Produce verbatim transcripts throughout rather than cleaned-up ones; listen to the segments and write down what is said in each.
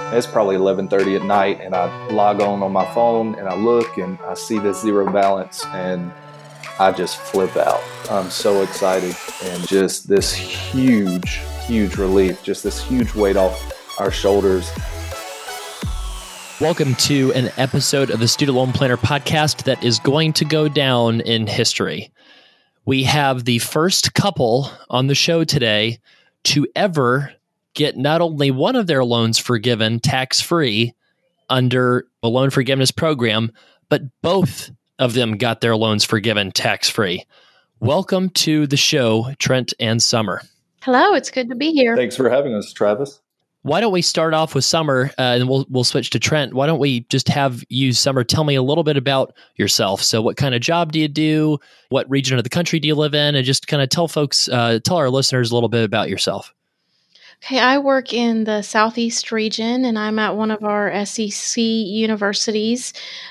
It's probably eleven thirty at night, and I log on on my phone, and I look, and I see this zero balance, and I just flip out. I'm so excited, and just this huge, huge relief, just this huge weight off our shoulders. Welcome to an episode of the Student Loan Planner podcast that is going to go down in history. We have the first couple on the show today to ever get not only one of their loans forgiven tax-free under a loan forgiveness program, but both of them got their loans forgiven tax-free. Welcome to the show, Trent and Summer. Hello, it's good to be here. Thanks for having us, Travis. Why don't we start off with Summer, uh, and we'll we'll switch to Trent. Why don't we just have you, Summer, tell me a little bit about yourself. So what kind of job do you do? What region of the country do you live in? And just kind of tell folks, uh, tell our listeners a little bit about yourself. Okay, I work in the Southeast region, and I'm at one of our S E C universities.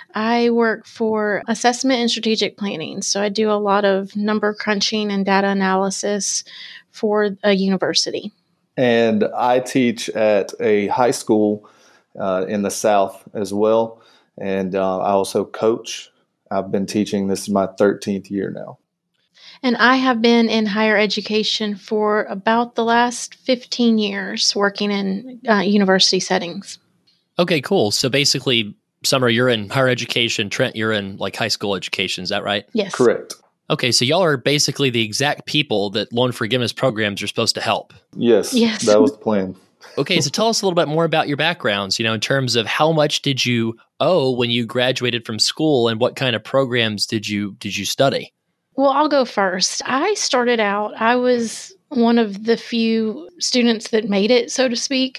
I work for assessment and strategic planning. So I do a lot of number crunching and data analysis for a university. And I teach at a high school uh, in the South as well. And uh, I also coach. I've been teaching. This is my thirteenth year now. And I have been in higher education for about the last fifteen years, working in uh, university settings. Okay, cool. So basically, Summer, you're in higher education. Trent, you're in like high school education. Is that right? Yes. Correct. Okay, so y'all are basically the exact people that loan forgiveness programs are supposed to help. Yes, yes. That was the plan. Okay, so tell us a little bit more about your backgrounds, you know, in terms of how much did you owe when you graduated from school, and what kind of programs did you did you study? Well, I'll go first. I started out, I was one of the few students that made it, so to speak.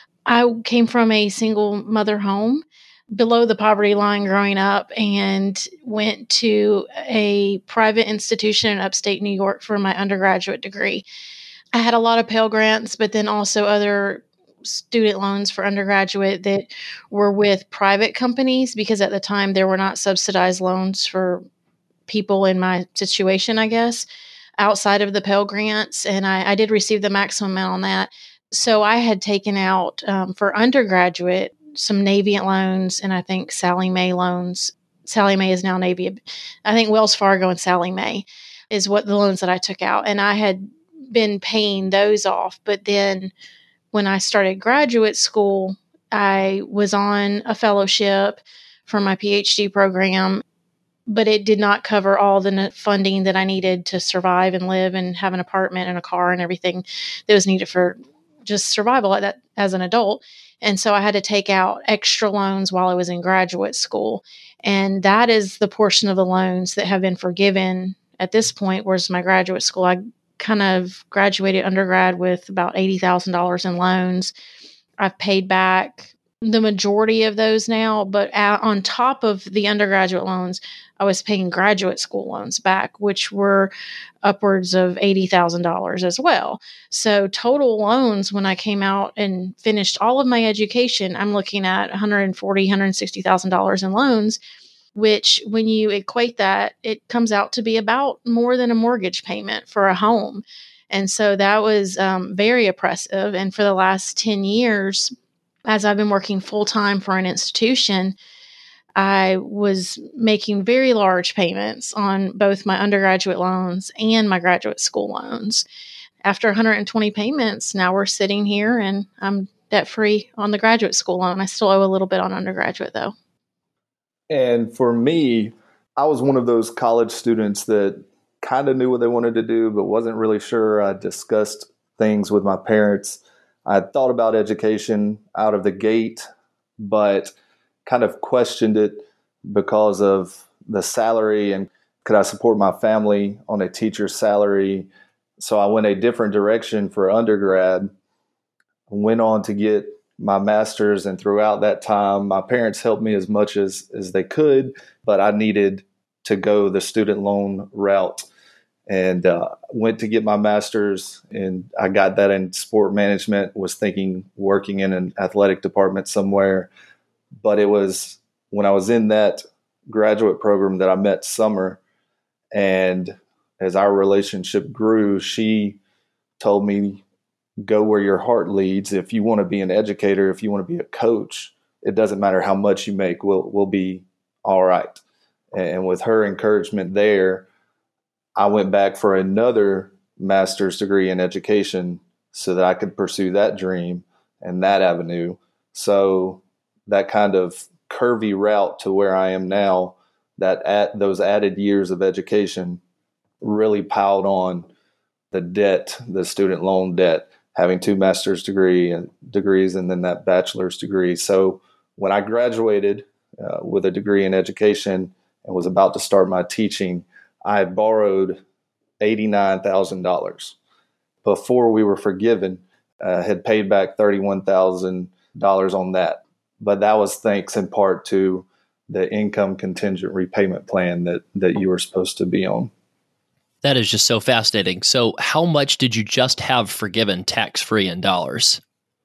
I came from a single mother home below the poverty line growing up, and went to a private institution in upstate New York for my undergraduate degree. I had a lot of Pell Grants, but then also other student loans for undergraduate that were with private companies, because at the time there were not subsidized loans for people in my situation, I guess, outside of the Pell Grants. And I, I did receive the maximum amount on that. So I had taken out um, for undergraduate some Navient loans, and I think Sallie Mae loans. Sallie Mae is now Navy. I think Wells Fargo and Sallie Mae is what the loans that I took out. And I had been paying those off. But then when I started graduate school, I was on a fellowship for my PhD program, but it did not cover all the funding that I needed to survive and live and have an apartment and a car and everything that was needed for just survival at that, as an adult. And so I had to take out extra loans while I was in graduate school. And that is the portion of the loans that have been forgiven at this point, whereas my graduate school, I kind of graduated undergrad with about eighty thousand dollars in loans. I've paid back the majority of those now, but on top of the undergraduate loans, I was paying graduate school loans back, which were upwards of eighty thousand dollars as well. So total loans, when I came out and finished all of my education, I'm looking at one hundred forty thousand dollars, one hundred sixty thousand dollars in loans, which when you equate that, it comes out to be about more than a mortgage payment for a home. And so that was um, very oppressive. And for the last ten years, as I've been working full-time for an institution, I was making very large payments on both my undergraduate loans and my graduate school loans. After one hundred twenty payments, now we're sitting here and I'm debt-free on the graduate school loan. I still owe a little bit on undergraduate, though. And for me, I was one of those college students that kind of knew what they wanted to do, but wasn't really sure. I discussed things with my parents. I thought about education out of the gate, but kind of questioned it because of the salary and could I support my family on a teacher's salary? So I went a different direction for undergrad, went on to get my master's. And throughout that time, my parents helped me as much as, as they could, but I needed to go the student loan route. And uh, went to get my master's, and I got that in sport management, was thinking working in an athletic department somewhere. But it was when I was in that graduate program that I met Summer. And as our relationship grew, she told me go where your heart leads. If you want to be an educator, if you want to be a coach, it doesn't matter how much you make, we'll, we'll be all right. And with her encouragement there, I went back for another master's degree in education so that I could pursue that dream and that avenue. So that kind of curvy route to where I am now, that at those added years of education really piled on the debt, the student loan debt, having two master's degree and degrees and then that bachelor's degree. So when I graduated uh, with a degree in education and was about to start my teaching, I had borrowed eighty-nine thousand dollars. Before we were forgiven, uh, had paid back thirty-one thousand dollars on that. But that was thanks in part to the income contingent repayment plan that, that you were supposed to be on. That is just so fascinating. So how much did you just have forgiven tax-free in dollars?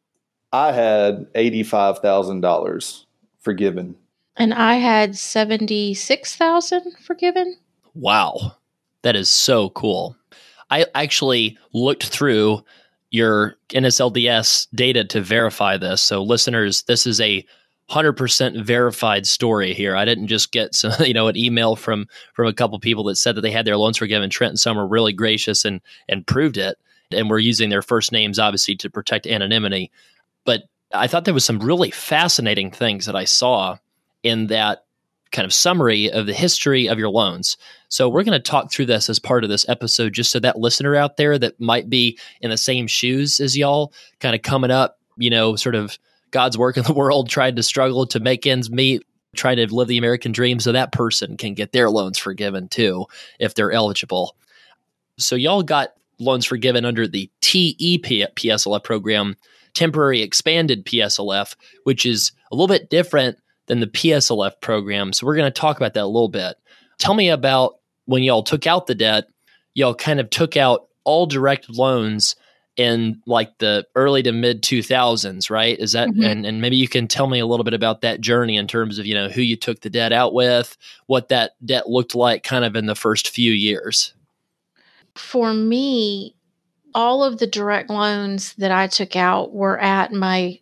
I had eighty-five thousand dollars forgiven. And I had seventy-six thousand dollars forgiven. Wow. That is so cool. I actually looked through your N S L D S data to verify this. So listeners, this is a one hundred percent verified story here. I didn't just get some, you know, an email from from a couple people that said that they had their loans forgiven. Trent and some were really gracious and and proved it. And we're using their first names, obviously, to protect anonymity. But I thought there was some really fascinating things that I saw in that kind of summary of the history of your loans. So we're going to talk through this as part of this episode, just so that listener out there that might be in the same shoes as y'all, kind of coming up, you know, sort of God's work in the world, trying to struggle to make ends meet, trying to live the American dream, so that person can get their loans forgiven too, if they're eligible. So y'all got loans forgiven under the T E P S L F program, Temporary Expanded P S L F, which is a little bit different than the P S L F program. So we're going to talk about that a little bit. Tell me about when y'all took out the debt. Y'all kind of took out all direct loans in like the early to mid two thousands, right? Is that, mm-hmm. and, and maybe you can tell me a little bit about that journey in terms of, you know, who you took the debt out with, what that debt looked like kind of in the first few years. For me, all of the direct loans that I took out were at my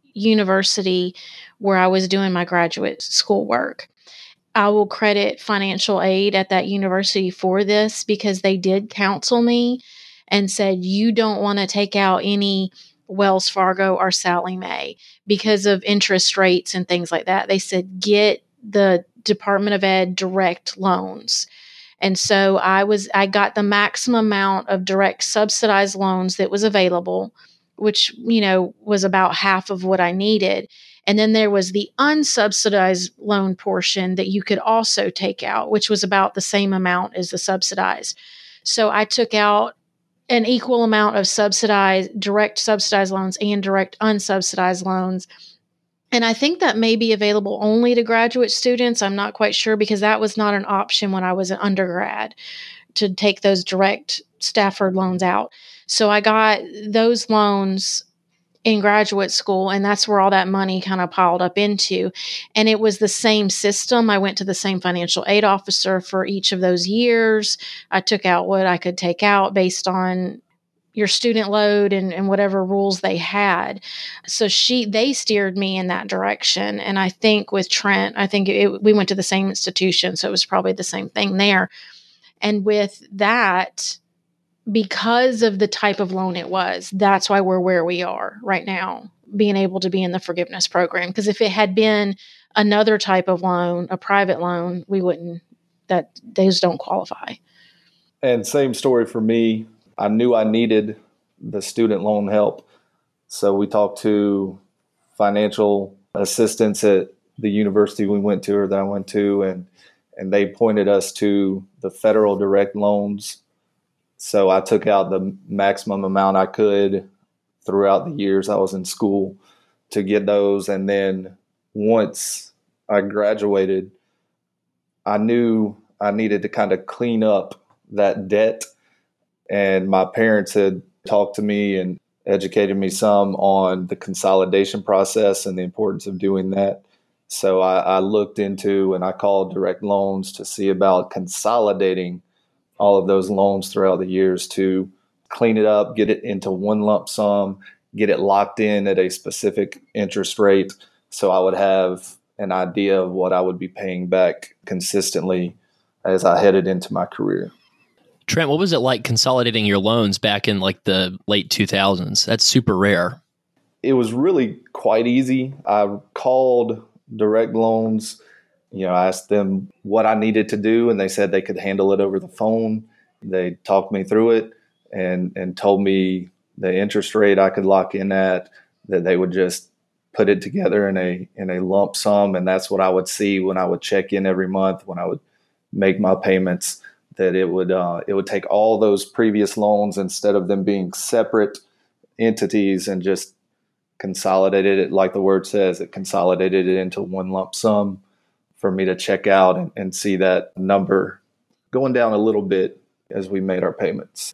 university where I was doing my graduate school work. I will credit financial aid at that university for this because they did counsel me and said, you don't want to take out any Wells Fargo or Sallie Mae because of interest rates and things like that. They said, get the Department of Ed direct loans. And so I was, I got the maximum amount of direct subsidized loans that was available, which, you know, was about half of what I needed. And then there was the unsubsidized loan portion that you could also take out, which was about the same amount as the subsidized. So I took out an equal amount of subsidized, direct subsidized loans and direct unsubsidized loans. And I think that may be available only to graduate students. I'm not quite sure because that was not an option when I was an undergrad to take those direct Stafford loans out. So I got those loans in graduate school, and that's where all that money kind of piled up into. And it was the same system. I went to the same financial aid officer for each of those years. I took out what I could take out based on your student load and, and whatever rules they had. So she, they steered me in that direction. And I think with Trent, I think it, we went to the same institution, so it was probably the same thing there. And with that, because of the type of loan it was, that's why we're where we are right now, being able to be in the forgiveness program. Because if it had been another type of loan, a private loan, we wouldn't, that those don't qualify. And same story for me. I knew I needed the student loan help. So we talked to financial assistants at the university we went to or that I went to, and and they pointed us to the federal direct loans. So I took out the maximum amount I could throughout the years I was in school to get those. And then once I graduated, I knew I needed to kind of clean up that debt. And my parents had talked to me and educated me some on the consolidation process and the importance of doing that. So I, I looked into and I called direct loans to see about consolidating all of those loans throughout the years to clean it up, get it into one lump sum, get it locked in at a specific interest rate. So I would have an idea of what I would be paying back consistently as I headed into my career. Trent, what was it like consolidating your loans back in like the late two thousands? That's super rare. It was really quite easy. I called Direct Loans. You know, I asked them what I needed to do, and they said they could handle it over the phone. They talked me through it and, and told me the interest rate I could lock in at, that they would just put it together in a in a lump sum. And that's what I would see when I would check in every month, when I would make my payments, that it would uh, it would take all those previous loans, instead of them being separate entities, and just consolidated it, like the word says, it consolidated it into one lump sum for me to check out and, and see that number going down a little bit as we made our payments.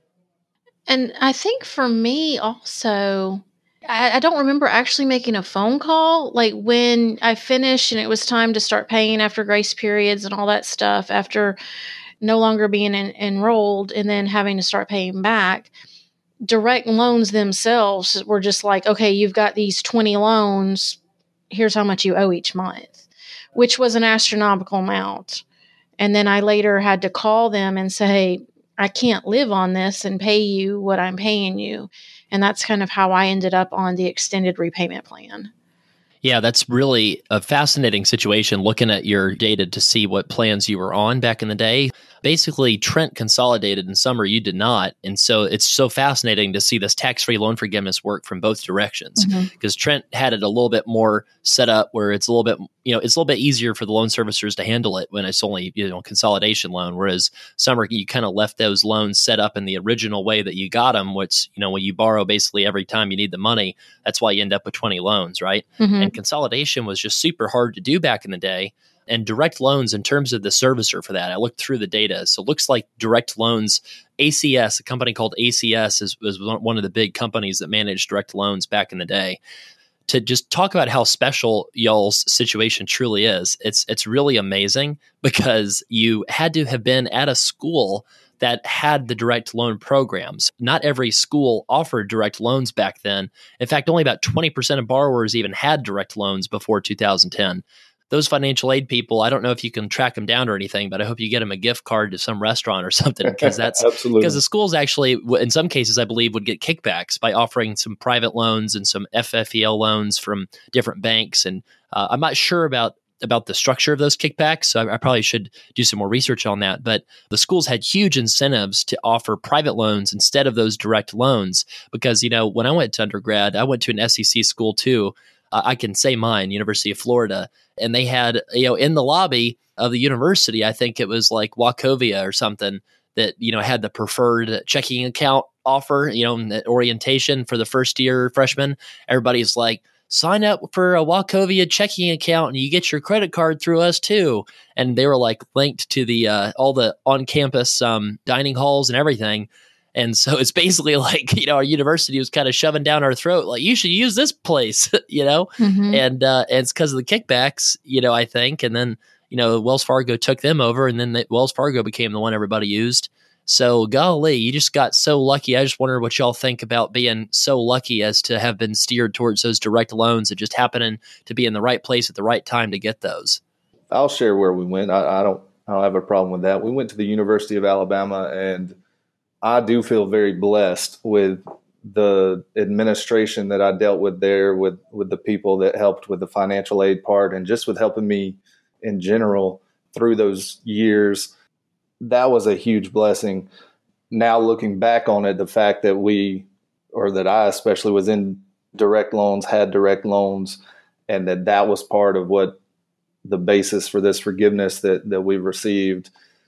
And I think for me also, I, I don't remember actually making a phone call. Like when I finished and it was time to start paying after grace periods and all that stuff, after no longer being in, enrolled and then having to start paying back, Direct Loans themselves were just like, okay, you've got these twenty loans. Here's how much you owe each month, which was an astronomical amount. And then I later had to call them and say, I can't live on this and pay you what I'm paying you. And that's kind of how I ended up on the extended repayment plan. Yeah, that's really a fascinating situation, looking at your data to see what plans you were on back in the day. Basically, Trent consolidated in summer, you did not. And so it's so fascinating to see this tax-free loan forgiveness work from both directions, because mm-hmm. Trent had it a little bit more set up where it's a little bit, you know, it's a little bit easier for the loan servicers to handle it when it's only, you know, consolidation loan. Whereas Summer, you kind of left those loans set up in the original way that you got them, which, you know, when you borrow basically every time you need the money, that's why you end up with twenty loans, right? Mm-hmm. And consolidation was just super hard to do back in the day. And Direct Loans, in terms of the servicer for that, I looked through the data. So it looks like Direct Loans, A C S, a company called A C S, is, was one of the big companies that managed Direct Loans back in the day. To just talk about how special y'all's situation truly is, it's it's really amazing, because you had to have been at a school that had the direct loan programs. Not every school offered direct loans back then. In fact, only about twenty percent of borrowers even had direct loans before two thousand ten. Those financial aid people, I don't know if you can track them down or anything, but I hope you get them a gift card to some restaurant or something, because that's because the schools actually, in some cases, I believe, would get kickbacks by offering some private loans and some F F E L loans from different banks. And uh, I'm not sure about about the structure of those kickbacks, so I, I probably should do some more research on that. But the schools had huge incentives to offer private loans instead of those direct loans, because, you know, when I went to undergrad, I went to an S E C school too. Uh, I can say mine, University of Florida. And they had, you know, in the lobby of the university, I think it was like Wachovia or something, that, you know, had the preferred checking account offer, you know, the orientation for the first year freshmen. Everybody's like, sign up for a Wachovia checking account and you get your credit card through us too. And they were like linked to the uh, all the on-campus um, dining halls and everything. And so it's basically like, you know, our university was kind of shoving down our throat, like, you should use this place, you know, mm-hmm. and, uh, and it's because of the kickbacks, you know, I think. And then, you know, Wells Fargo took them over, and then the, Wells Fargo became the one everybody used. So golly, you just got so lucky. I just wonder what y'all think about being so lucky as to have been steered towards those direct loans and just happening to be in the right place at the right time to get those. I'll share where we went. I, I don't, I don't have a problem with that. We went to the University of Alabama, and I do feel very blessed with the administration that I dealt with there, with, with the people that helped with the financial aid part, and just with helping me in general through those years. That was a huge blessing. Now looking back on it, the fact that we, or that I especially, was in direct loans, had direct loans, and that that was part of what the basis for this forgiveness that, that we received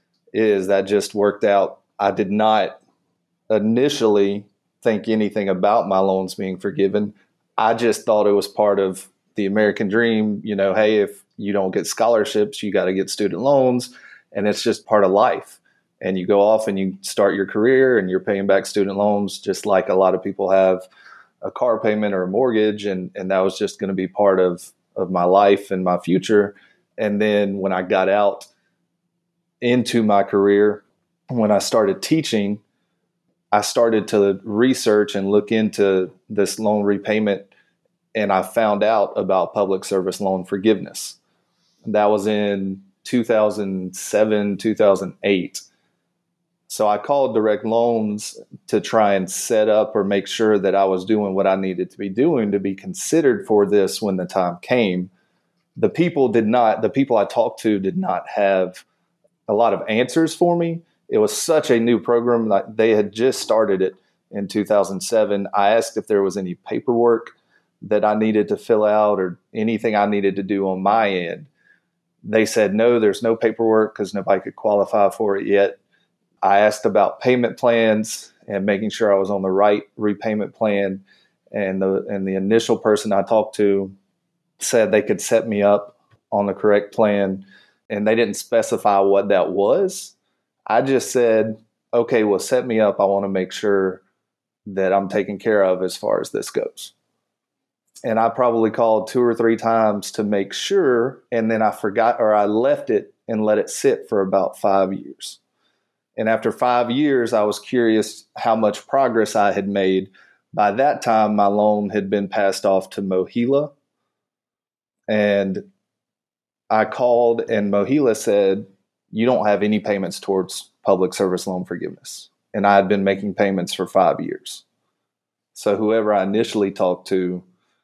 is, that just worked out. I did not initially think anything about my loans being forgiven. I just thought it was part of the American dream. You know, hey, if you don't get scholarships, you got to get student loans, and it's just part of life. And you go off and you start your career and you're paying back student loans, just like a lot of people have a car payment or a mortgage. And, and that was just going to be part of, of my life and my future. And then when I got out into my career, when I started teaching, I started to research and look into this loan repayment, and I found out about public service loan forgiveness. That was in two thousand seven, two thousand eight. So I called Direct Loans to try and set up or make sure that I was doing what I needed to be doing to be considered for this when the time came. The people did not, the people I talked to did not have a lot of answers for me. It was such a new program. Like they had just started it in two thousand seven. I asked if there was any paperwork that I needed to fill out or anything I needed to do on my end. They said, no, there's no paperwork because nobody could qualify for it yet. I asked about payment plans and making sure I was on the right repayment plan. And the, and the initial person I talked to said they could set me up on the correct plan. And they didn't specify what that was. I just said, okay, well, set me up. I want to make sure that I'm taken care of as far as this goes. And I probably called two or three times to make sure. And then I forgot, or I left it and let it sit for about five years. And after five years, I was curious how much progress I had made. By that time, my loan had been passed off to Mohila. And I called and Mohila said, you don't have any payments towards public service loan forgiveness. And I had been making payments for five years. So whoever I initially talked to,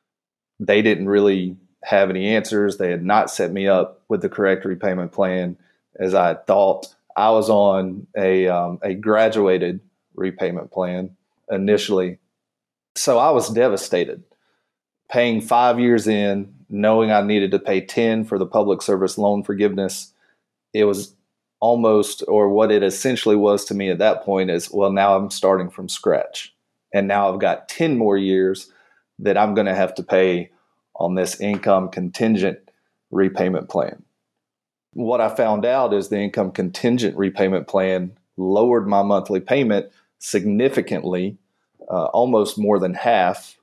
they didn't really have any answers. They had not set me up with the correct repayment plan as I had thought. I was on a, um, a graduated repayment plan initially. So I was devastated, paying five years in, knowing I needed to pay ten for the public service loan forgiveness. It was almost, or what it essentially was to me at that point is, well, now I'm starting from scratch. And now I've got ten more years that I'm going to have to pay on this income contingent repayment plan. What I found out is the income contingent repayment plan lowered my monthly payment significantly, uh, almost more than half.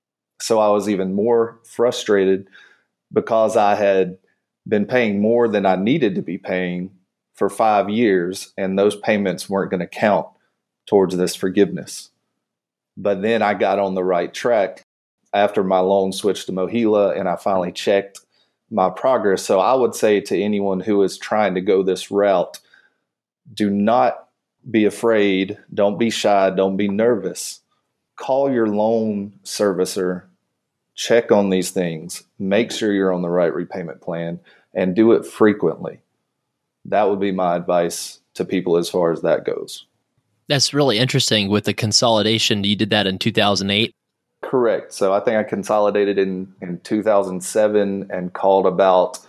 So I was even more frustrated because I had been paying more than I needed to be paying for five years, and those payments weren't going to count towards this forgiveness. But then I got on the right track after my loan switched to Mohila, and I finally checked my progress. So I would say to anyone who is trying to go this route, do not be afraid. Don't be shy. Don't be nervous. Call your loan servicer. Check on these things. Make sure you're on the right repayment plan and do it frequently. That would be my advice to people as far as that goes. That's really interesting with the consolidation. You did that in two thousand eight? Correct. So I think I consolidated in, in two thousand seven and called about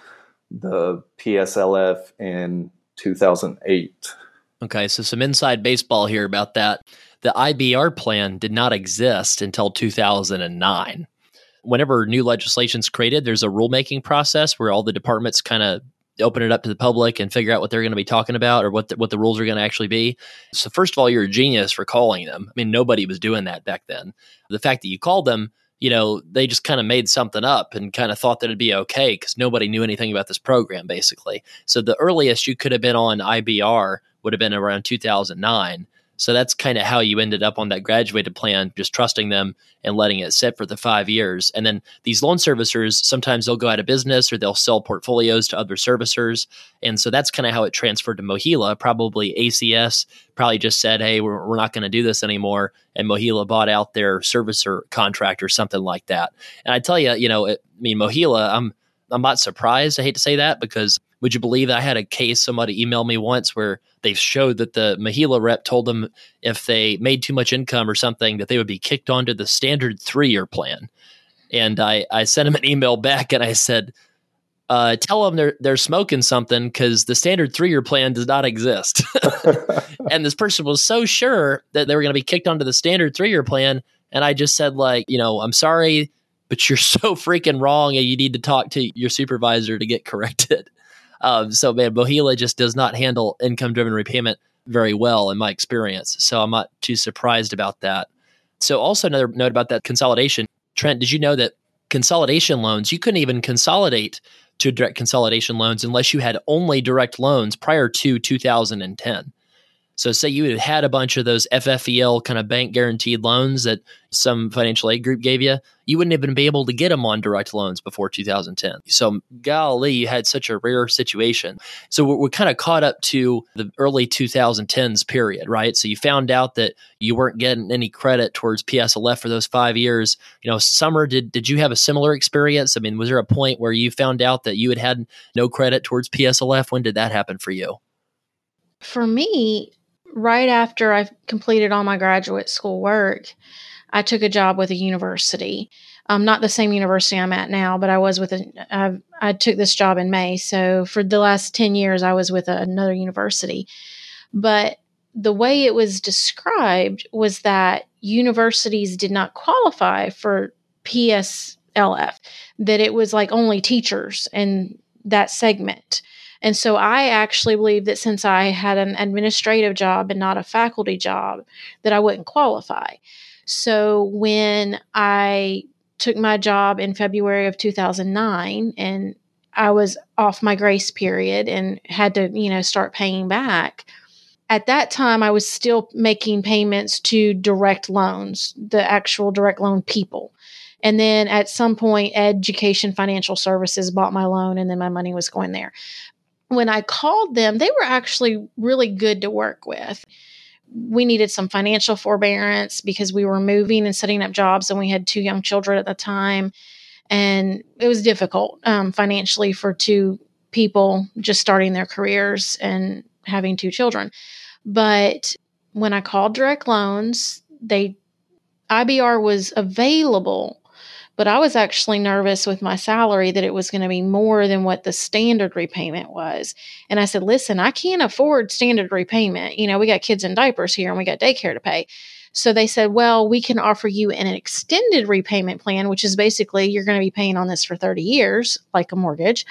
the P S L F in two thousand eight. Okay, so some inside baseball here about that. The I B R plan did not exist until two thousand nine. Whenever new legislation is created, there's a rulemaking process where all the departments kind of open it up to the public and figure out what they're going to be talking about or what the, what the rules are going to actually be. So first of all, you're a genius for calling them. I mean, nobody was doing that back then. The fact that you called them, you know, they just kind of made something up and kind of thought that it'd be okay because nobody knew anything about this program, basically. So the earliest you could have been on I B R would have been around two thousand nine. So that's kind of how you ended up on that graduated plan, just trusting them and letting it sit for the five years. And then these loan servicers, sometimes they'll go out of business or they'll sell portfolios to other servicers. And so that's kind of how it transferred to Mohila. Probably A C S probably just said, hey, we're, we're not going to do this anymore. And Mohila bought out their servicer contract or something like that. And I tell you, you know, it, I mean, Mohila, I'm I'm not surprised. I hate to say that because would you believe that I had a case, somebody emailed me once where they showed that the Mohila rep told them if they made too much income or something that they would be kicked onto the standard three-year plan. And I, I sent him an email back and I said, uh, tell them they're, they're smoking something because the standard three-year plan does not exist. And this person was so sure that they were going to be kicked onto the standard three-year plan. And I just said, like, you know, I'm sorry, but you're so freaking wrong and you need to talk to your supervisor to get corrected. Um, so, man, Mohila just does not handle income-driven repayment very well in my experience. So I'm not too surprised about that. So also another note about that consolidation. Trent, did you know that consolidation loans, you couldn't even consolidate to direct consolidation loans unless you had only direct loans prior to two thousand ten. So say you had had a bunch of those F F E L kind of bank guaranteed loans that some financial aid group gave you, you wouldn't have been able to get them on direct loans before two thousand ten. So golly, you had such a rare situation. So we're, we're kind of caught up to the early twenty tens period, right? So you found out that you weren't getting any credit towards P S L F for those five years. You know, Summer, did, did you have a similar experience? I mean, was there a point where you found out that you had had no credit towards P S L F? When did that happen for you? For me, right after I completed all my graduate school work, I took a job with a university. Um, not the same university I'm at now, but I was with a, I, I took this job in May. So for the last ten years, I was with a, another university. But the way it was described was that universities did not qualify for P S L F, that it was like only teachers in that segment. And so I actually believe that since I had an administrative job and not a faculty job, that I wouldn't qualify. So when I took my job in February of two thousand nine and I was off my grace period and had to, you know, start paying back, at that time I was still making payments to direct loans, the actual direct loan people. And then at some point, Education Financial Services bought my loan and then my money was going there. When I called them, they were actually really good to work with. We needed some financial forbearance because we were moving and setting up jobs and we had two young children at the time. And it was difficult um, financially for two people just starting their careers and having two children. But when I called Direct Loans, they I B R was available. But I was actually nervous with my salary that it was going to be more than what the standard repayment was. And I said, listen, I can't afford standard repayment. You know, we got kids in diapers here and we got daycare to pay. So they said, well, we can offer you an extended repayment plan, which is basically you're going to be paying on this for thirty years, like a mortgage.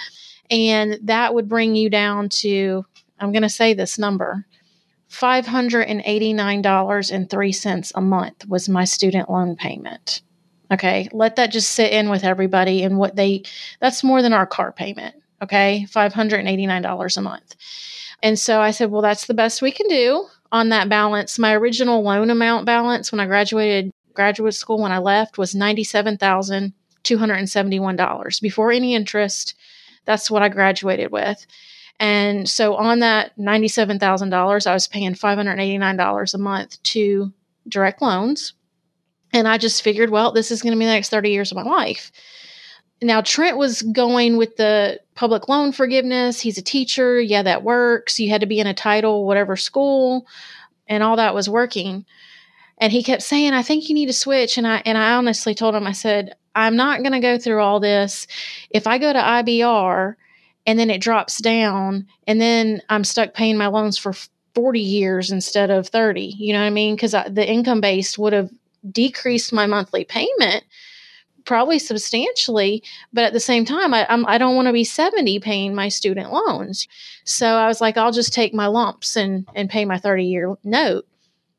And that would bring you down to, I'm going to say this number, five hundred eighty-nine dollars and three cents a month was my student loan payment. Okay, let that just sit in with everybody and what they, that's more than our car payment. Okay, five hundred eighty-nine dollars a month. And so I said, well, that's the best we can do on that balance. My original loan amount balance when I graduated graduate school, when I left, was ninety-seven thousand two hundred seventy-one dollars before any interest. That's what I graduated with. And so on that ninety-seven thousand dollars, I was paying five hundred eighty-nine dollars a month to direct loans. And I just figured, well, this is going to be the next thirty years of my life. Now, Trent was going with the public loan forgiveness. He's a teacher. Yeah, that works. You had to be in a title, whatever school, and all that was working. And he kept saying, I think you need to switch. And I, and I honestly told him, I said, I'm not going to go through all this. If I go to I B R and then it drops down and then I'm stuck paying my loans for forty years instead of thirty, you know what I mean? Because the income base would have decreased my monthly payment probably substantially, but at the same time, I, I'm, I don't want to be seventy paying my student loans. So I was like, I'll just take my lumps and, and pay my thirty year note.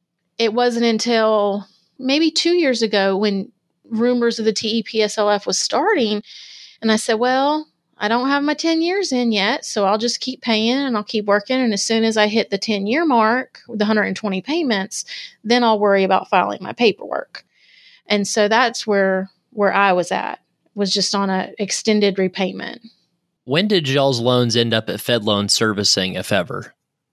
It wasn't until maybe two years ago when rumors of the T E P S L F was starting. And I said, well, I don't have my ten years in yet, so I'll just keep paying and I'll keep working. And as soon as I hit the ten year mark with one hundred twenty payments, then I'll worry about filing my paperwork. And so that's where, where I was at, was just on an extended repayment. When did y'all's loans end up at Fed Loan Servicing, if ever?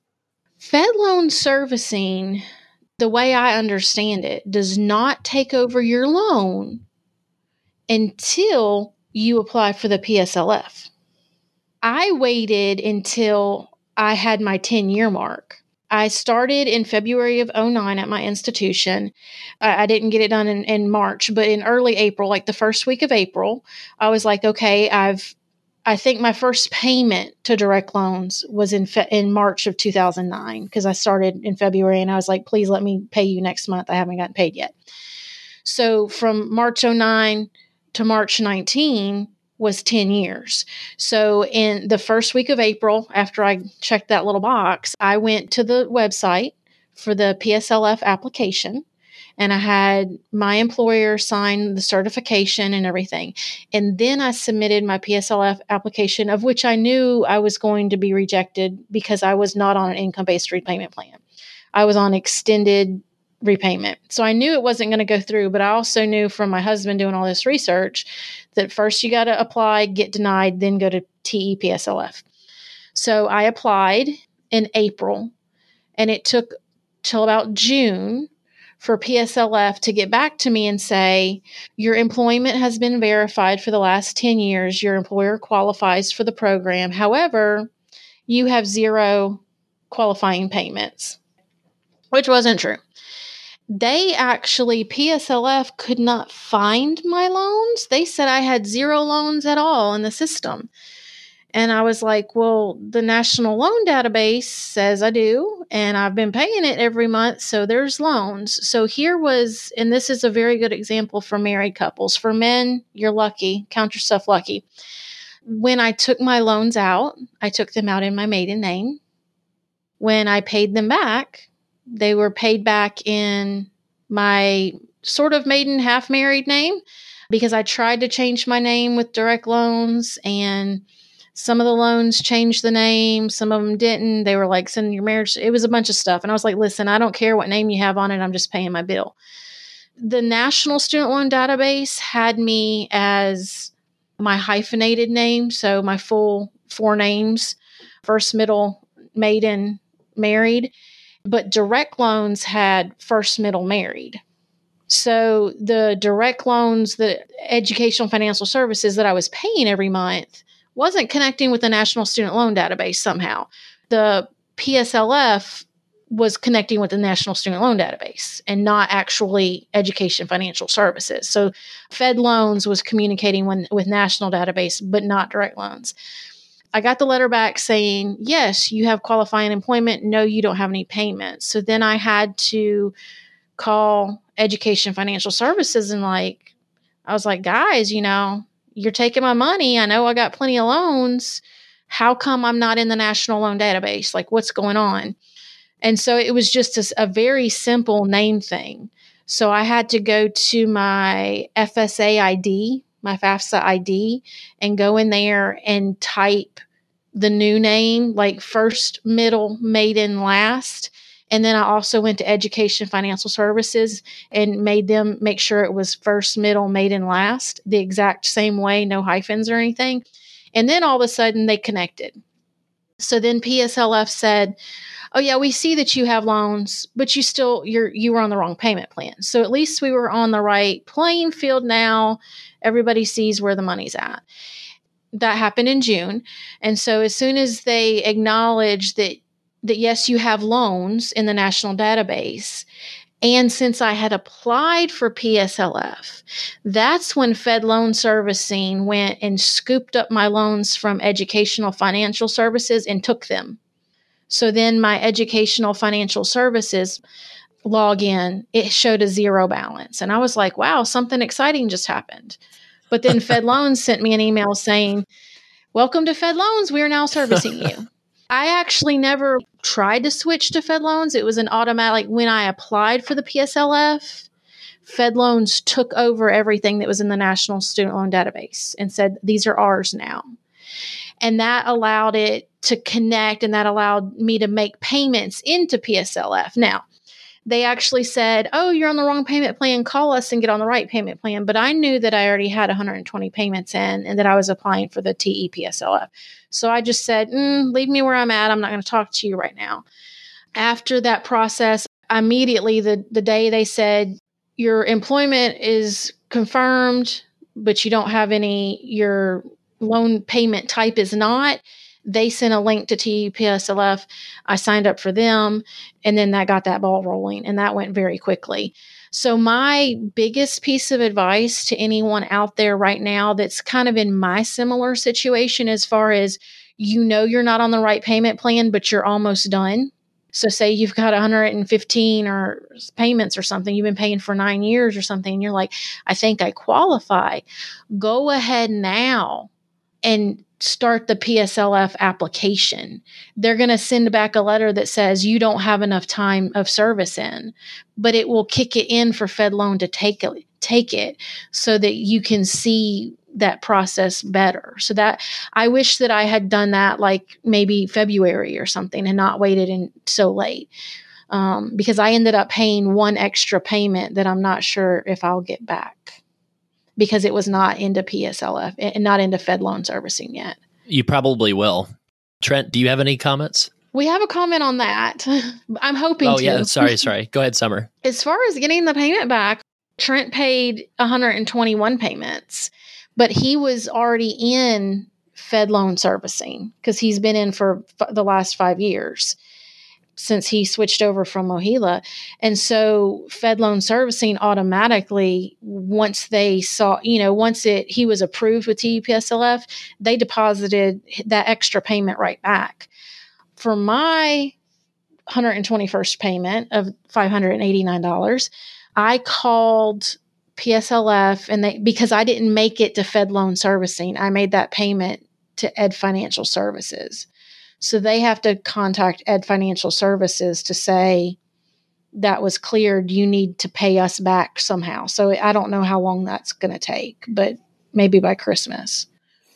Fed Loan Servicing, the way I understand it, does not take over your loan until you apply for the P S L F. I waited until I had my ten year mark. I started in February of oh nine at my institution. I, I didn't get it done in, in March, but in early April, like the first week of April, I was like, okay, I've, I think my first payment to direct loans was in fe- in March of two thousand nine, because I started in February and I was like, please let me pay you next month. I haven't gotten paid yet. So from March oh nine to March nineteen was ten years. So in the first week of April, after I checked that little box, I went to the website for the P S L F application, and I had my employer sign the certification and everything. And then I submitted my P S L F application, of which I knew I was going to be rejected because I was not on an income-based repayment plan. I was on extended repayment. So I knew it wasn't going to go through, but I also knew from my husband doing all this research that first you got to apply, get denied, then go to T E P S L F. So I applied in April, and it took till about June for P S L F to get back to me and say, your employment has been verified for the last ten years. Your employer qualifies for the program. However, you have zero qualifying payments, which wasn't true. They actually, P S L F could not find my loans. They said I had zero loans at all in the system. And I was like, well, the National Loan Database says I do, and I've been paying it every month, so there's loans. So here was, and this is a very good example for married couples. For men, you're lucky. Count yourself lucky. When I took my loans out, I took them out in my maiden name. When I paid them back, they were paid back in my sort of maiden, half married name, because I tried to change my name with direct loans, and some of the loans changed the name. Some of them didn't. They were like, send your marriage. It was a bunch of stuff. And I was like, listen, I don't care what name you have on it. I'm just paying my bill. The National Student Loan Database had me as my hyphenated name. So my full four names, first, middle, maiden, married. But direct loans had first, middle, married. So the direct loans, the educational financial services that I was paying every month wasn't connecting with the National Student Loan Database somehow. The P S L F was connecting with the National Student Loan Database and not actually education financial services. So Fed Loans was communicating when, with National Database, but not direct loans. I got the letter back saying, yes, you have qualifying employment. No, you don't have any payments. So then I had to call Education Financial Services and like, I was like, guys, you know, you're taking my money. I know I got plenty of loans. How come I'm not in the National Loan Database? Like, what's going on? And so it was just a, a very simple name thing. So I had to go to my F S A I D, my FAFSA I D, and go in there and type the new name, like first, middle, maiden, last. And then I also went to Education Financial Services and made them make sure it was first, middle, maiden, last, the exact same way, no hyphens or anything. And then all of a sudden they connected. So then P S L F said, oh yeah, we see that you have loans, but you still, you're, you were on the wrong payment plan. So at least we were on the right playing field now. Everybody sees where the money's at. That happened in June. And so as soon as they acknowledged that, that yes, you have loans in the national database, and since I had applied for P S L F, that's when Fed Loan Servicing went and scooped up my loans from Educational Financial Services and took them. So then my Educational Financial Services login, it showed a zero balance. And I was like, wow, something exciting just happened. But then Fed Loans sent me an email saying, welcome to Fed Loans. We are now servicing you. I actually never tried to switch to Fed Loans. It was an automatic, when I applied for the P S L F, Fed Loans took over everything that was in the National Student Loan Database and said, these are ours now. And that allowed it to connect, and that allowed me to make payments into P S L F. Now, they actually said, oh, you're on the wrong payment plan. Call us and get on the right payment plan. But I knew that I already had one hundred twenty payments in and that I was applying for the T E P S L F. So I just said, mm, leave me where I'm at. I'm not going to talk to you right now. After that process, immediately the, the day they said, your employment is confirmed, but you don't have any, your loan payment type is not, they sent a link to T E P S L F. I signed up for them, and then that got that ball rolling, and that went very quickly. So my biggest piece of advice to anyone out there right now that's kind of in my similar situation, as far as, you know, you're not on the right payment plan, but you're almost done. So say you've got one hundred fifteen or payments or something, you've been paying for nine years or something, and you're like, I think I qualify. Go ahead now and start the P S L F application. They're going to send back a letter that says you don't have enough time of service in, but it will kick it in for Fed Loan to take it, take it so that you can see that process better. So that, I wish that I had done that like maybe February or something and not waited in so late. um, because I ended up paying one extra payment that I'm not sure if I'll get back because it was not into P S L F and not into Fed loan servicing yet. You probably will. Trent, do you have any comments? We have a comment on that. I'm hoping oh, to. Oh, yeah. Sorry, sorry. Go ahead, Summer. As far as getting the payment back, Trent paid one hundred twenty-one payments, but he was already in Fed loan servicing because he's been in for f- the last five years since he switched over from MOHELA. And so Fed loan servicing automatically, once they saw, you know, once it he was approved with T E P S L F, they deposited that extra payment right back. For my one hundred twenty-first payment of five hundred eighty-nine dollars, I called P S L F and they, because I didn't make it to Fed loan servicing, I made that payment to Ed Financial Services. So they have to contact Ed Financial Services to say that was cleared. You need to pay us back somehow. So I don't know how long that's going to take, but maybe by Christmas.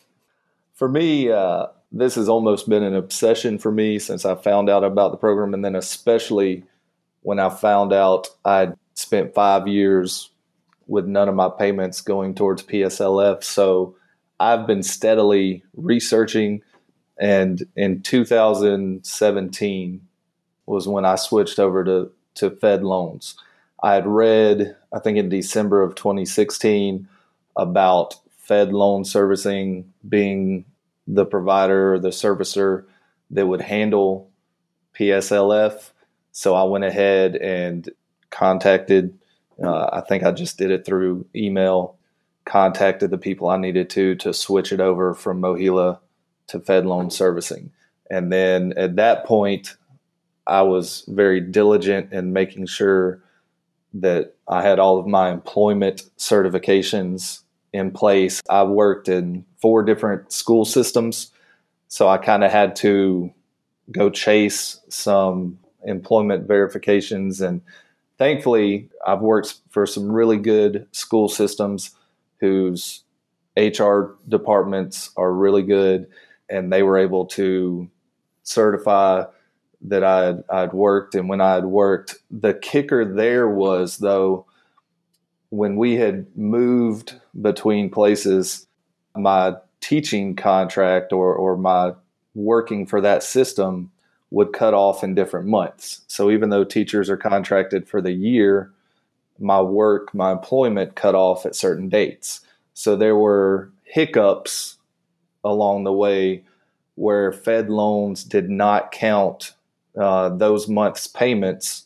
For me, uh, this has almost been an obsession for me since I found out about the program. And then especially when I found out I'd spent five years with none of my payments going towards P S L F. So I've been steadily researching. And in two thousand seventeen was when I switched over to, to Fed loans. I had read, I think in December of twenty sixteen, about Fed loan servicing being the provider or the servicer that would handle P S L F. So I went ahead and contacted, uh, I think I just did it through email, contacted the people I needed to to switch it over from MOHELA to Fed loan servicing. And then at that point, I was very diligent in making sure that I had all of my employment certifications in place. I worked in four different school systems, so I kind of had to go chase some employment verifications. And thankfully, I've worked for some really good school systems whose H R departments are really good, and they were able to certify that I'd, I'd worked. And when I had worked, the kicker there was, though, when we had moved between places, my teaching contract or, or my working for that system would cut off in different months. So even though teachers are contracted for the year, my work, my employment cut off at certain dates. So there were hiccups along the way where Fed loans did not count uh, those months' payments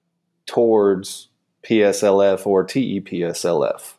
towards P S L F or T E P S L F.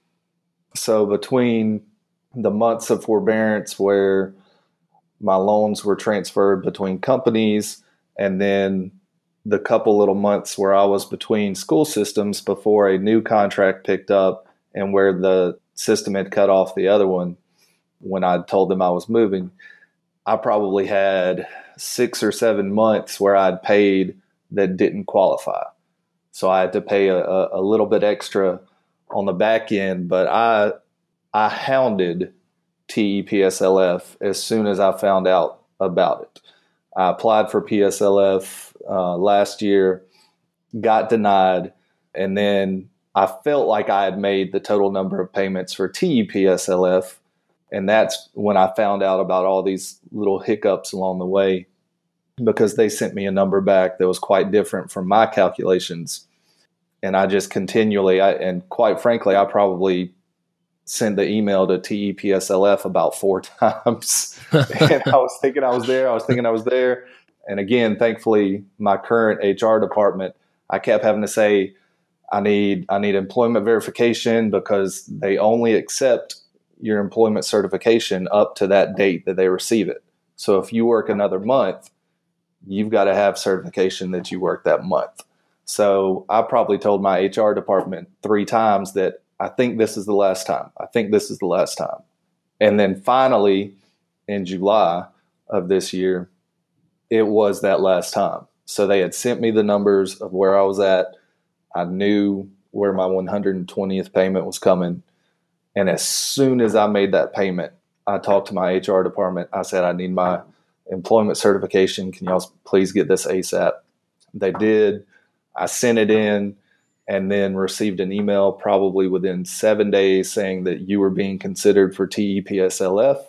So between the months of forbearance where my loans were transferred between companies and then the couple little months where I was between school systems before a new contract picked up and where the system had cut off the other one when I told them I was moving, I probably had six or seven months where I'd paid that didn't qualify. So I had to pay a, a little bit extra on the back end, but I I hounded T E P S L F as soon as I found out about it. I applied for P S L F uh, last year, got denied, and then I felt like I had made the total number of payments for T E P S L F, and that's when I found out about all these little hiccups along the way, because they sent me a number back that was quite different from my calculations. And I just continually, I, and quite frankly, I probably sent the email to T E P S L F about four times. And I was thinking I was there. I was thinking I was there. And again, thankfully, my current H R department, I kept having to say, I need, I need employment verification because they only accept your employment certification up to that date that they receive it. So if you work another month, you've got to have certification that you worked that month. So I probably told my H R department three times that I think this is the last time. I think this is the last time. And then finally, in July of this year, it was that last time. So they had sent me the numbers of where I was at. I knew where my one hundred twentieth payment was coming. And as soon as I made that payment, I talked to my H R department. I said, I need my employment certification. Can y'all please get this ASAP? They did. I sent it in and then received an email probably within seven days saying that you were being considered for T E P S L F.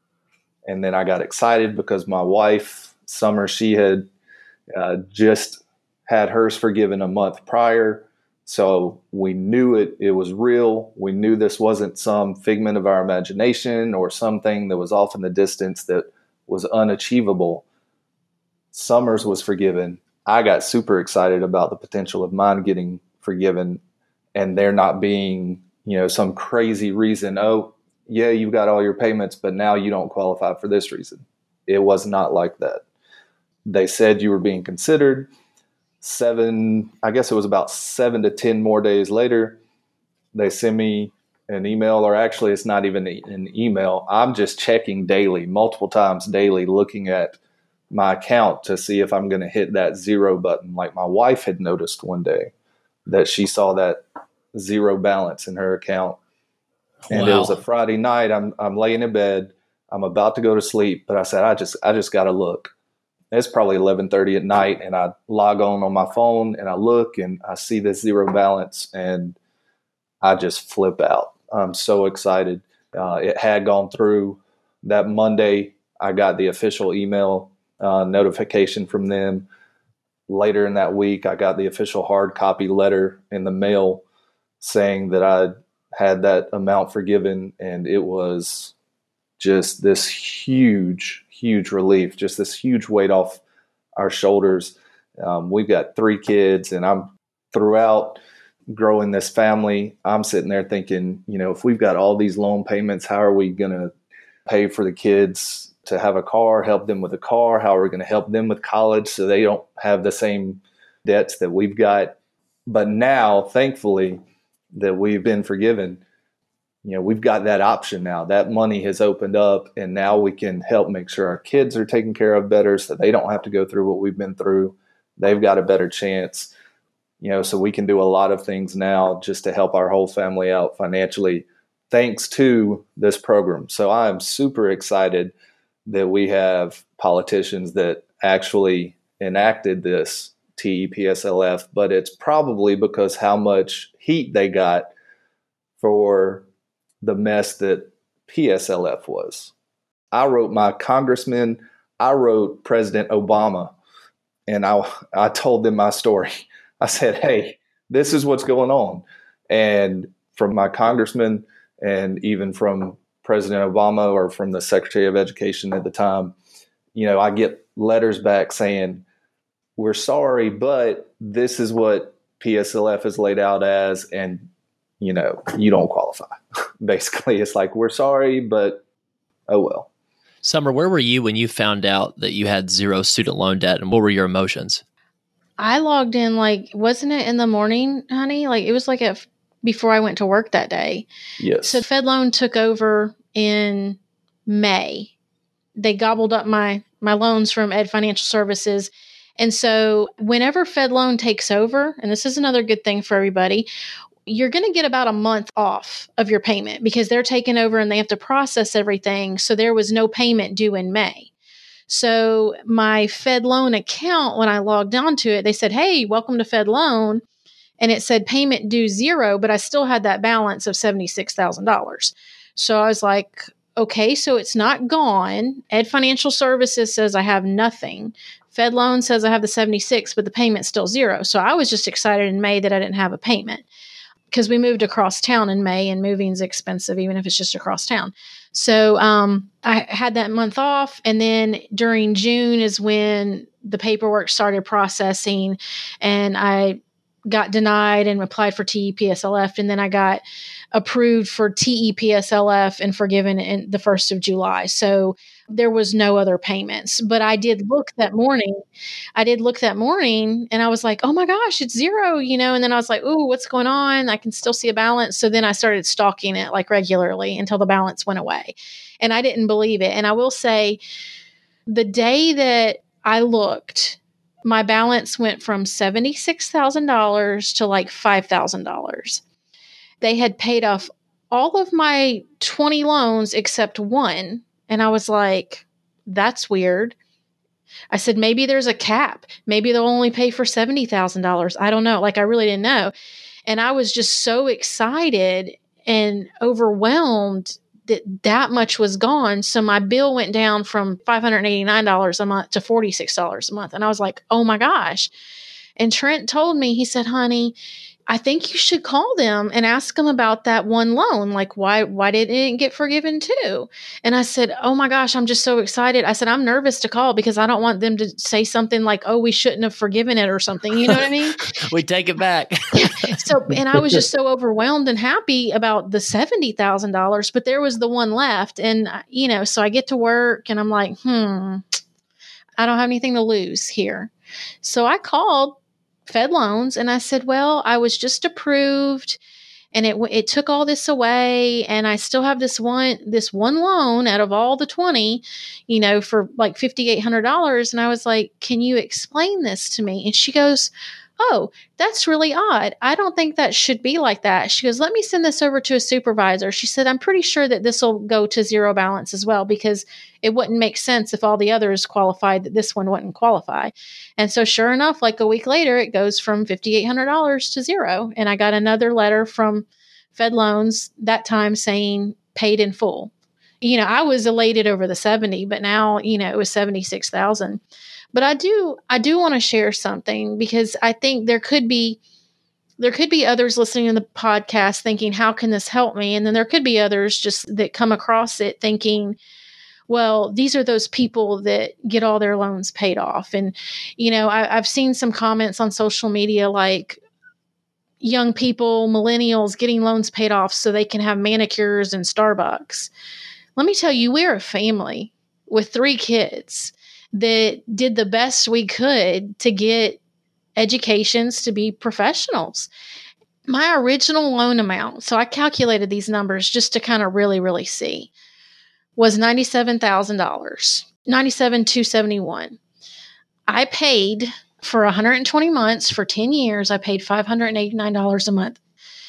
And then I got excited because my wife, Summer, she had uh, just had hers forgiven a month prior. So we knew it, it was real. We knew this wasn't some figment of our imagination or something that was off in the distance that was unachievable. Summer's was forgiven. I got super excited about the potential of mine getting forgiven and there not being, you know, some crazy reason. Oh, yeah, you've got all your payments, but now you don't qualify for this reason. It was not like that. They said you were being considered. Seven, I guess it was about seven to ten more days later, they send me an email, or actually it's not even an email. I'm just checking daily, multiple times daily, looking at my account to see if I'm going to hit that zero button. Like my wife had noticed one day that she saw that zero balance in her account. And wow. It was a Friday night. I'm I'm laying in bed. I'm about to go to sleep, but I said, I just I just got to look. It's probably eleven thirty at night, and I log on on my phone, and I look, and I see this zero balance, and I just flip out. I'm so excited. Uh, it had gone through. That Monday, I got the official email uh, notification from them. Later in that week, I got the official hard copy letter in the mail saying that I had that amount forgiven, and it was just this huge, huge relief, just this huge weight off our shoulders. Um, we've got three kids, and I'm throughout growing this family, I'm sitting there thinking, you know, if we've got all these loan payments, how are we going to pay for the kids to have a car, help them with a car? How are we going to help them with college so they don't have the same debts that we've got? But now, thankfully, that we've been forgiven, you know, we've got that option now. That money has opened up, and now we can help make sure our kids are taken care of better so they don't have to go through what we've been through. They've got a better chance, you know, so we can do a lot of things now just to help our whole family out financially, thanks to this program. So I'm super excited that we have politicians that actually enacted this T E P S L F, but it's probably because how much heat they got for the mess that P S L F was. I wrote my congressman, I wrote President Obama, and I I told them my story. I said, hey, this is what's going on. And from my congressman and even from President Obama or from the Secretary of Education at the time, you know, I get letters back saying, we're sorry, but this is what P S L F is laid out as, and you know, you don't qualify. Basically, it's like, we're sorry, but oh well. Summer, where were you when you found out that you had zero student loan debt, and what were your emotions? I logged in, like, wasn't it in the morning, honey? Like, it was like at, before I went to work that day. Yes. So Fed Loan took over in May. They gobbled up my, my loans from Ed Financial Services. And so whenever Fed Loan takes over, and this is another good thing for everybody, you're going to get about a month off of your payment because they're taking over and they have to process everything. So there was no payment due in May. So my Fed Loan account, when I logged onto it, they said, hey, welcome to Fed Loan. And it said payment due zero, but I still had that balance of seventy-six thousand dollars. So I was like, okay, so it's not gone. Ed Financial Services says I have nothing. Fed Loan says I have the seventy-six, but the payment's still zero. So I was just excited in May that I didn't have a payment, because we moved across town in May, and moving's expensive, even if it's just across town. So um, I had that month off. And then during June is when the paperwork started processing, and I got denied and applied for T E P S L F. And then I got approved for T E P S L F and forgiven in the first of July. So there was no other payments. But I did look that morning. I did look that morning and I was like, oh my gosh, it's zero, you know? And then I was like, ooh, what's going on? I can still see a balance. So then I started stalking it like regularly until the balance went away. And I didn't believe it. And I will say, the day that I looked, my balance went from seventy-six thousand dollars to like five thousand dollars. They had paid off all of my twenty loans except one. And I was like, that's weird. I said, maybe there's a cap. Maybe they'll only pay for seventy thousand dollars. I don't know. Like, I really didn't know. And I was just so excited and overwhelmed that that much was gone. So my bill went down from five hundred eighty-nine dollars a month to forty-six dollars a month. And I was like, oh my gosh. And Trent told me, he said, honey, I think you should call them and ask them about that one loan. Like, why, why did it get forgiven too? And I said, oh my gosh, I'm just so excited. I said, I'm nervous to call because I don't want them to say something like, oh, we shouldn't have forgiven it or something. You know what I mean? We take it back. So, and I was just so overwhelmed and happy about the seventy thousand dollars, but there was the one left. And, you know, so I get to work and I'm like, hmm, I don't have anything to lose here. So I called Fed Loans and I said, well, I was just approved and it it took all this away and I still have this one this one loan out of all the twenty, you know, for like five thousand eight hundred dollars. And I was like, can you explain this to me? And she goes, oh, that's really odd. I don't think that should be like that. She goes, let me send this over to a supervisor. She said, I'm pretty sure that this will go to zero balance as well, because it wouldn't make sense if all the others qualified that this one wouldn't qualify. And so sure enough, like a week later, it goes from five thousand eight hundred dollars to zero. And I got another letter from Fed Loans that time saying paid in full. You know, I was elated over the seventy, but now, you know, it was seventy-six thousand. But I do, I do want to share something because I think there could be, there could be others listening to the podcast thinking, how can this help me? And then there could be others just that come across it thinking, well, these are those people that get all their loans paid off. And, you know, I, I've seen some comments on social media like young people, millennials getting loans paid off so they can have manicures and Starbucks. Let me tell you, we're a family with three kids that did the best we could to get educations to be professionals. My original loan amount, so I calculated these numbers just to kind of really, really see, was ninety-seven thousand dollars, ninety-seven thousand two hundred seventy-one dollars. I paid for one hundred twenty months, for ten years, I paid five hundred eighty-nine dollars a month.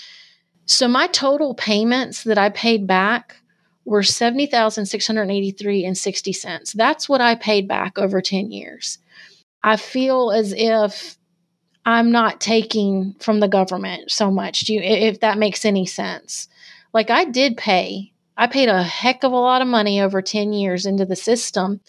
So my total payments that I paid back were seventy thousand six hundred eighty-three dollars and sixty cents. That's what I paid back over ten years. I feel as if I'm not taking from the government so much, do you, if that makes any sense. Like I did pay, I paid a heck of a lot of money over ten years into the system.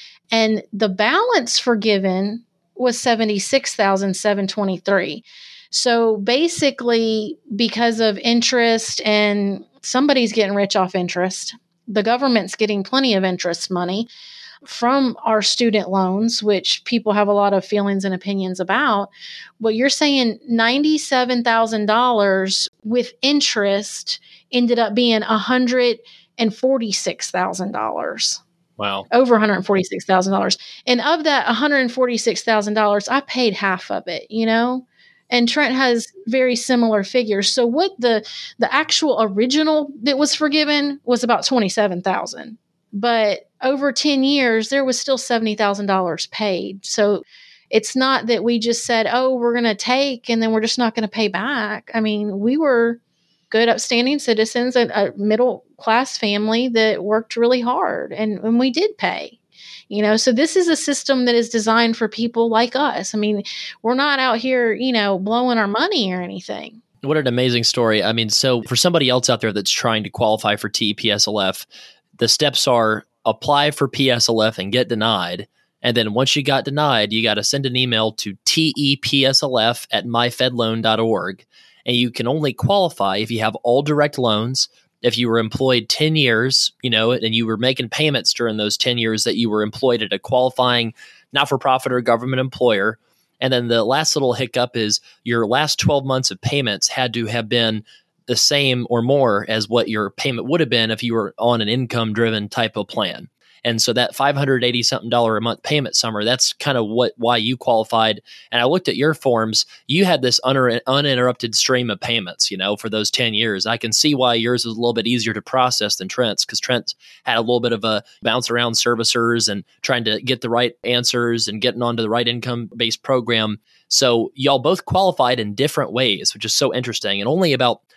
And the balance forgiven was seventy-six thousand seven hundred twenty-three dollars. So basically, because of interest, and somebody's getting rich off interest, the government's getting plenty of interest money from our student loans, which people have a lot of feelings and opinions about. Well, you're saying ninety-seven thousand dollars with interest ended up being one hundred forty-six thousand dollars. Wow. Over one hundred forty-six thousand dollars. And of that one hundred forty-six thousand dollars, I paid half of it, you know? And Trent has very similar figures. So what the the actual original that was forgiven was about twenty-seven thousand dollars. But over ten years, there was still seventy thousand dollars paid. So it's not that we just said, oh, we're going to take and then we're just not going to pay back. I mean, we were good, upstanding citizens, a, a middle class family that worked really hard, and, and we did pay. You know, so this is a system that is designed for people like us. I mean, we're not out here, you know, blowing our money or anything. What an amazing story. I mean, so for somebody else out there that's trying to qualify for T E P S L F, the steps are apply for P S L F and get denied. And then once you got denied, you got to send an email to T E P S L F at my fed loan dot org. And you can only qualify if you have all direct loans, if you were employed ten years, you know, and you were making payments during those ten years that you were employed at a qualifying not-for-profit or government employer. And then the last little hiccup is your last twelve months of payments had to have been the same or more as what your payment would have been if you were on an income-driven type of plan. And so that five hundred eighty something dollar a month payment summer, that's kind of what why you qualified. And I looked at your forms. You had this un- uninterrupted stream of payments, you know, for those ten years. I can see why yours was a little bit easier to process than Trent's, because Trent had a little bit of a bounce around servicers and trying to get the right answers and getting onto the right income-based program. So y'all both qualified in different ways, which is so interesting. And only about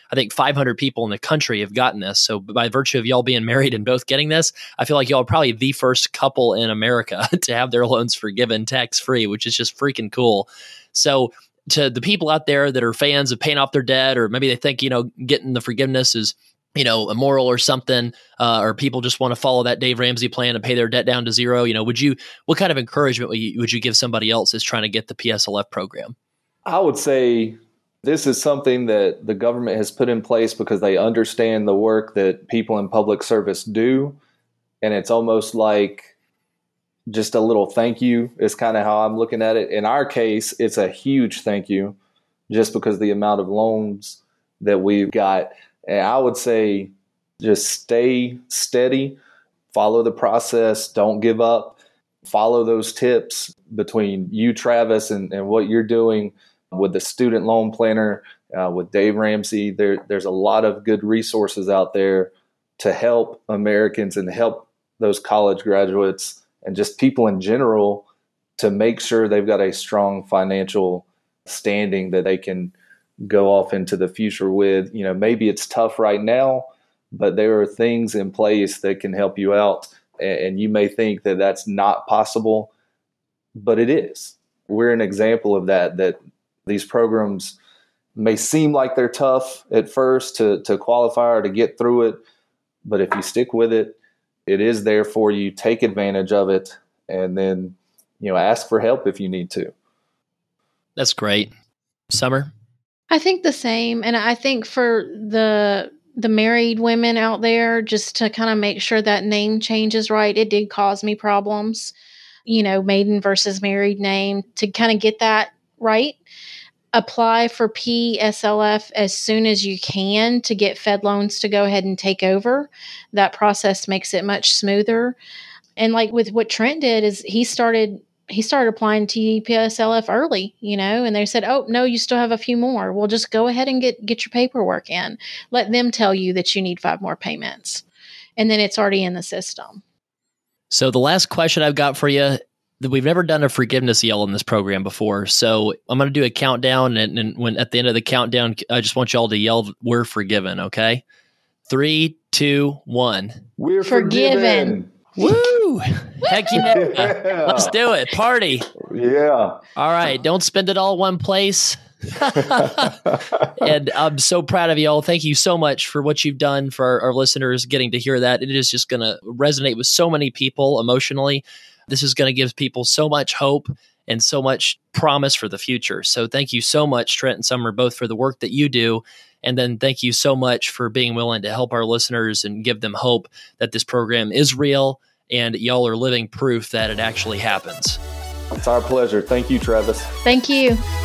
I think five hundred people in the country have gotten this. So by virtue of y'all being married and both getting this, I feel like y'all are probably the first couple in America to have their loans forgiven tax-free, which is just freaking cool. So to the people out there that are fans of paying off their debt, or maybe they think, you know, getting the forgiveness is, you know, immoral or something, uh, or people just want to follow that Dave Ramsey plan and pay their debt down to zero. You know, would you, what kind of encouragement would you, would you give somebody else that's trying to get the P S L F program? I would say this is something that the government has put in place because they understand the work that people in public service do. And it's almost like just a little thank you is kind of how I'm looking at it. In our case, it's a huge thank you just because of the amount of loans that we've got. And I would say just stay steady, follow the process, don't give up, follow those tips between you, Travis, and, and what you're doing with the student loan planner, uh, with Dave Ramsey. There, there's a lot of good resources out there to help Americans and help those college graduates and just people in general to make sure they've got a strong financial standing that they can go off into the future with. You know, maybe it's tough right now, but there are things in place that can help you out. And you may think that that's not possible, but it is. We're an example of that, that these programs may seem like they're tough at first to, to qualify or to get through it. But if you stick with it, it is there for you. Take advantage of it, and then, you know, ask for help if you need to. That's great. Summer? I think the same. And I think for the the married women out there, just to kind of make sure that name change is right, it did cause me problems, you know, maiden versus married name, to kind of get that right. Apply for P S L F as soon as you can to get Fed loans to go ahead and take over. That process makes it much smoother. And like with what Trent did is he started he started applying to P S L F early, you know, and they said, oh, no, you still have a few more. Well, just go ahead and get, get your paperwork in. Let them tell you that you need five more payments. And then it's already in the system. So the last question I've got for you, we've never done a forgiveness yell in this program before. So I'm going to do a countdown. And, and when at the end of the countdown, I just want y'all to yell, we're forgiven. Okay. Three, two, one. We're forgiven. forgiven. Woo! Heck yeah. yeah. Let's do it. Party. Yeah. All right. Don't spend it all one place. And I'm so proud of you all. Thank you so much for what you've done for our, our listeners, getting to hear that. It is just going to resonate with so many people emotionally. This is going to give people so much hope and so much promise for the future. So thank you so much, Trent and Summer, both for the work that you do. And then thank you so much for being willing to help our listeners and give them hope that this program is real and y'all are living proof that it actually happens. It's our pleasure. Thank you, Travis. Thank you.